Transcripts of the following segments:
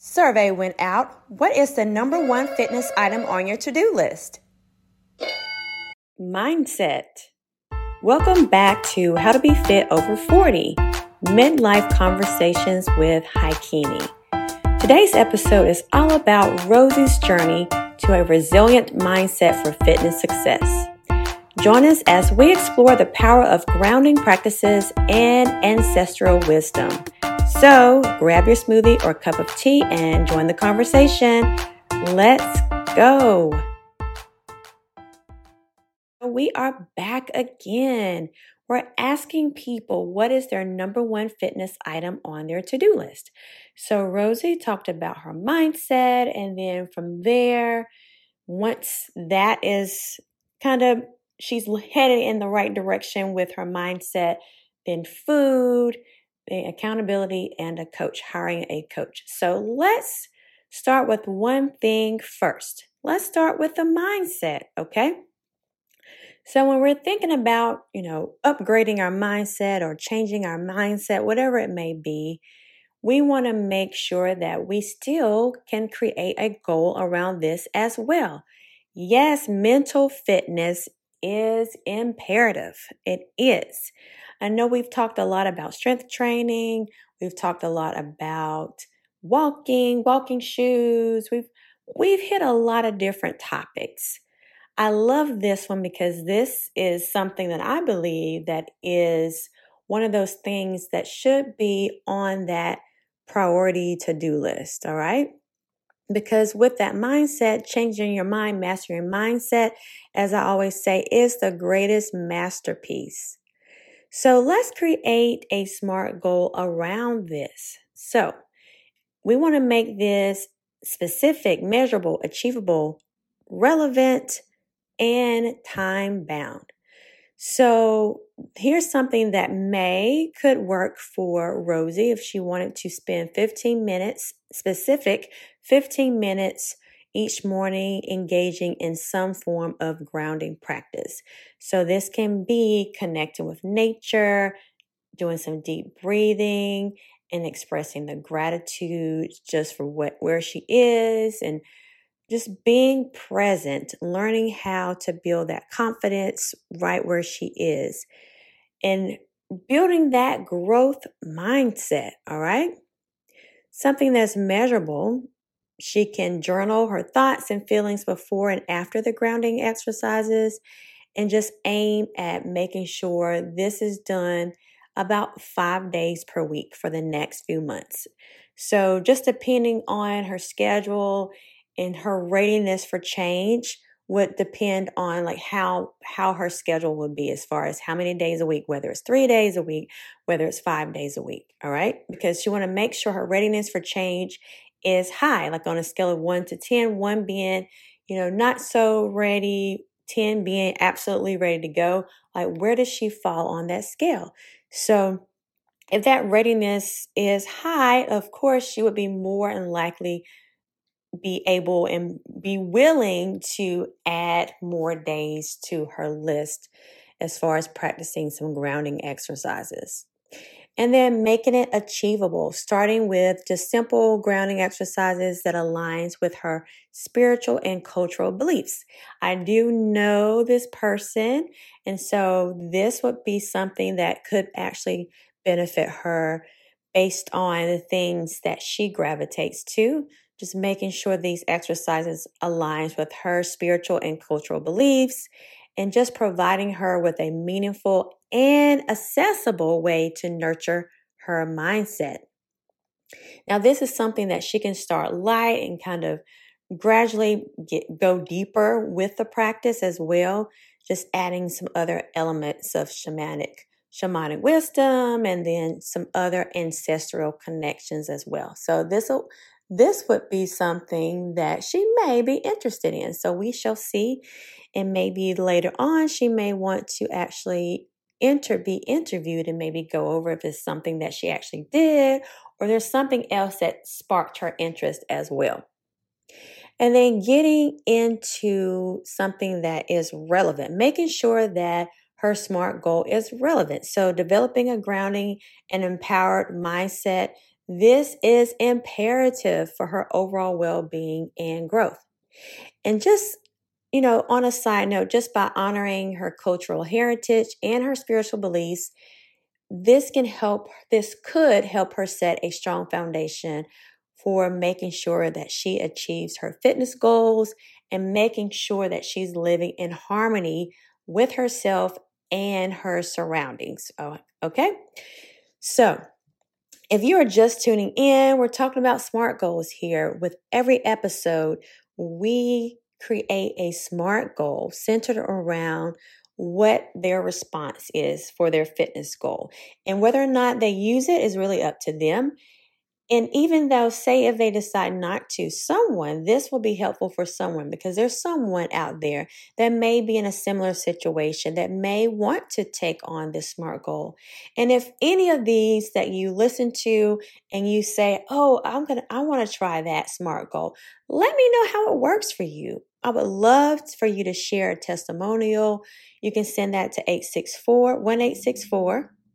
Survey went out. What is the number one fitness item on your to-do list? Mindset. Welcome back to How to Be Fit Over 40, Midlife Conversations with Haikini. Today's episode is all about Rosie's journey to a resilient mindset for fitness success. Join us as we explore the power of grounding practices and ancestral wisdom. So grab your smoothie or cup of tea and join the conversation. Let's go. We are back again. We're asking people what is their number one fitness item on their to-do list. So Rosie talked about her mindset, and then from there, once that is she's headed in the right direction with her mindset, then food, the accountability, and a coach, hiring a coach. So let's start with one thing first. Let's start with the mindset, okay? So when we're thinking about, upgrading our mindset or changing our mindset, whatever it may be, we want to make sure that we still can create a goal around this as well. Yes, mental fitness is imperative. It is. I know we've talked a lot about strength training. We've talked a lot about walking shoes. We've hit a lot of different topics. I love this one because this is something that I believe that is one of those things that should be on that priority to-do list, all right? Because with that mindset, changing your mind, mastering your mindset, as I always say, is the greatest masterpiece. So let's create a SMART goal around this. So we want to make this specific, measurable, achievable, relevant, and time-bound. So here's something that could work for Rosie if she wanted to spend 15 minutes each morning engaging in some form of grounding practice. So this can be connecting with nature, doing some deep breathing, and expressing the gratitude just for where she is, and just being present, learning how to build that confidence right where she is, and building that growth mindset, all right? Something that's measurable. She can journal her thoughts and feelings before and after the grounding exercises, and just aim at making sure this is done about 5 days per week for the next few months. So just depending on her schedule and her readiness for change would depend on how her schedule would be as far as how many days a week, whether it's 3 days a week, whether it's 5 days a week. All right. Because she want to make sure her readiness for change is high, like on a scale of 1 to 10, 1 being, not so ready, 10 being absolutely ready to go. Like, where does she fall on that scale? So if that readiness is high, of course, she would be more than likely be able and be willing to add more days to her list as far as practicing some grounding exercises. And then making it achievable, starting with just simple grounding exercises that aligns with her spiritual and cultural beliefs. I do know this person, and so this would be something that could actually benefit her based on the things that she gravitates to. Just making sure these exercises aligns with her spiritual and cultural beliefs, and just providing her with a meaningful and accessible way to nurture her mindset. Now, this is something that she can start light and kind of gradually go deeper with the practice as well, just adding some other elements of shamanic wisdom, and then some other ancestral connections as well. So this would be something that she may be interested in. So we shall see. And maybe later on, she may want to actually be interviewed and maybe go over if it's something that she actually did, or there's something else that sparked her interest as well. And then getting into something that is relevant, making sure that her SMART goal is relevant. So developing a grounding and empowered mindset This is imperative for her overall well-being and growth. And just, on a side note, just by honoring her cultural heritage and her spiritual beliefs, this could help her set a strong foundation for making sure that she achieves her fitness goals and making sure that she's living in harmony with herself and her surroundings. Oh, okay. So if you are just tuning in, we're talking about SMART goals here. With every episode, we create a SMART goal centered around what their response is for their fitness goal. And whether or not they use it is really up to them. And even though, say, if they decide not to, this will be helpful for someone, because there's someone out there that may be in a similar situation that may want to take on this SMART goal. And if any of these that you listen to and you say, oh, I want to try that SMART goal, let me know how it works for you. I would love for you to share a testimonial. You can send that to 1864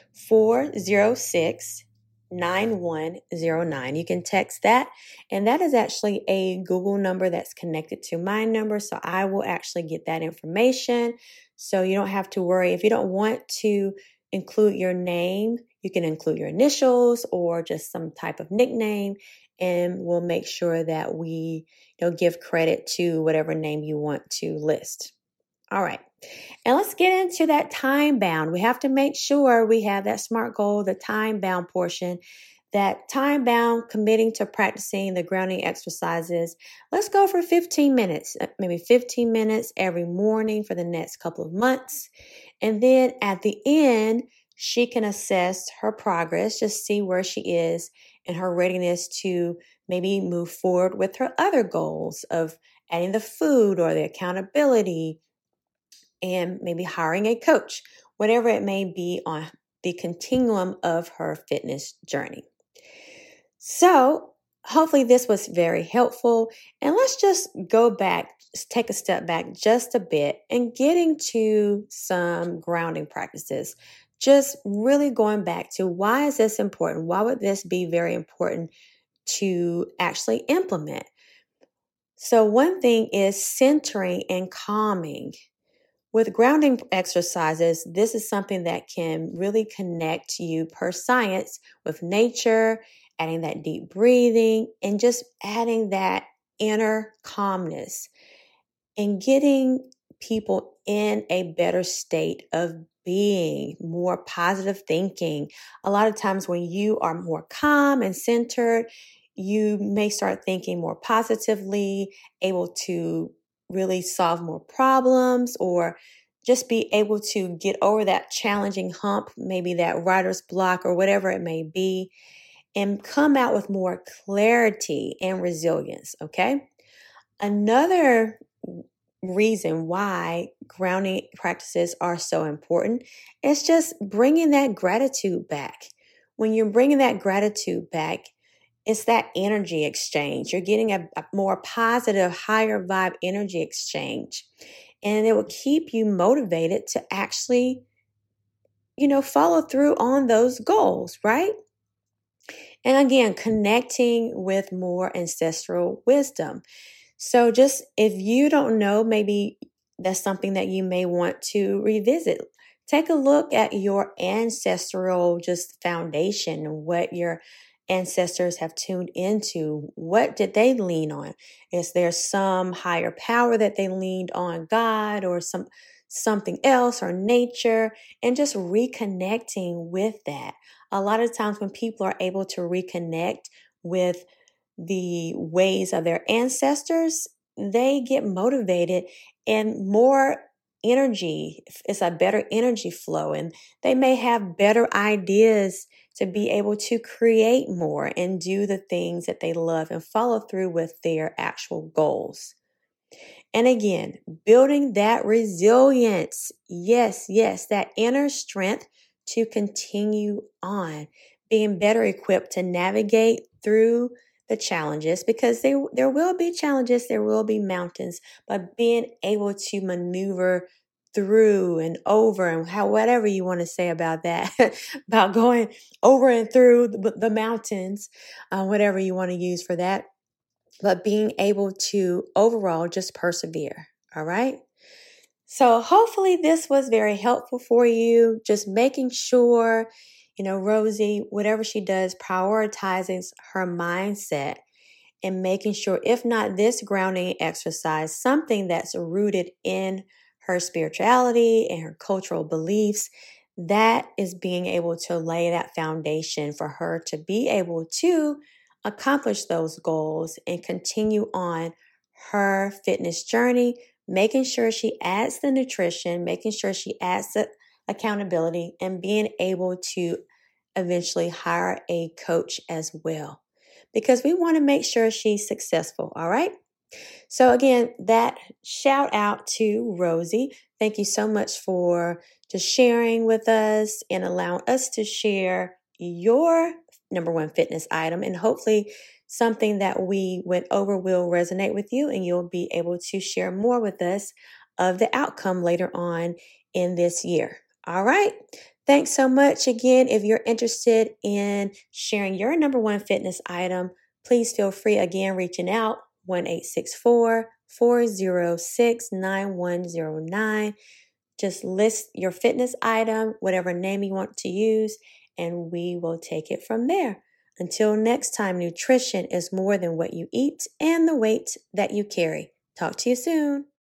406 9109. You can text that, and that is actually a Google number that's connected to my number, so I will actually get that information, so you don't have to worry. If you don't want to include your name, you can include your initials or just some type of nickname, and we'll make sure that we give credit to whatever name you want to list. All right. And let's get into that time bound. We have to make sure we have that SMART goal, the time bound portion, that time bound committing to practicing the grounding exercises. Let's go for 15 minutes, maybe 15 minutes every morning for the next couple of months. And then at the end, she can assess her progress, just see where she is and her readiness to maybe move forward with her other goals of adding the food or the accountability, and maybe hiring a coach, whatever it may be on the continuum of her fitness journey. So hopefully this was very helpful. And let's just go back, take a step back just a bit and getting to some grounding practices. Just really going back to, why is this important? Why would this be very important to actually implement? So one thing is centering and calming. With grounding exercises, this is something that can really connect you, per science, with nature, adding that deep breathing, and just adding that inner calmness and getting people in a better state of being, more positive thinking. A lot of times when you are more calm and centered, you may start thinking more positively, able to really solve more problems, or just be able to get over that challenging hump, maybe that writer's block or whatever it may be, and come out with more clarity and resilience, okay? Another reason why grounding practices are so important is just bringing that gratitude back. When you're bringing that gratitude back, it's that energy exchange. You're getting a more positive, higher vibe energy exchange. And it will keep you motivated to actually, follow through on those goals, right? And again, connecting with more ancestral wisdom. So just, if you don't know, maybe that's something that you may want to revisit. Take a look at your ancestral just foundation, what your ancestors have tuned into. What did they lean on? Is there some higher power that they leaned on, God, or something else, or nature? And just reconnecting with that. A lot of times when people are able to reconnect with the ways of their ancestors, they get motivated and more energy. It's a better energy flow, and they may have better ideas to be able to create more and do the things that they love and follow through with their actual goals. And again, building that resilience. Yes, that inner strength to continue on, being better equipped to navigate through the challenges, because there will be challenges, there will be mountains, but being able to maneuver through and over, and whatever you want to say about that, about going over and through the mountains, whatever you want to use for that, but being able to overall just persevere. All right. So hopefully this was very helpful for you. Just making sure, Rosie, whatever she does, prioritizing her mindset and making sure, if not this grounding exercise, something that's rooted in her spirituality and her cultural beliefs, that is being able to lay that foundation for her to be able to accomplish those goals and continue on her fitness journey, making sure she adds the nutrition, making sure she adds the accountability, and being able to eventually hire a coach as well, because we want to make sure she's successful. All right. So again, that shout out to Rosie. Thank you so much for just sharing with us and allowing us to share your number one fitness item. And hopefully something that we went over will resonate with you, and you'll be able to share more with us of the outcome later on in this year. All right. Thanks so much. Again, if you're interested in sharing your number one fitness item, please feel free, again, reaching out 1-864-406-9109. Just list your fitness item, whatever name you want to use, and we will take it from there. Until next time, nutrition is more than what you eat and the weight that you carry. Talk to you soon.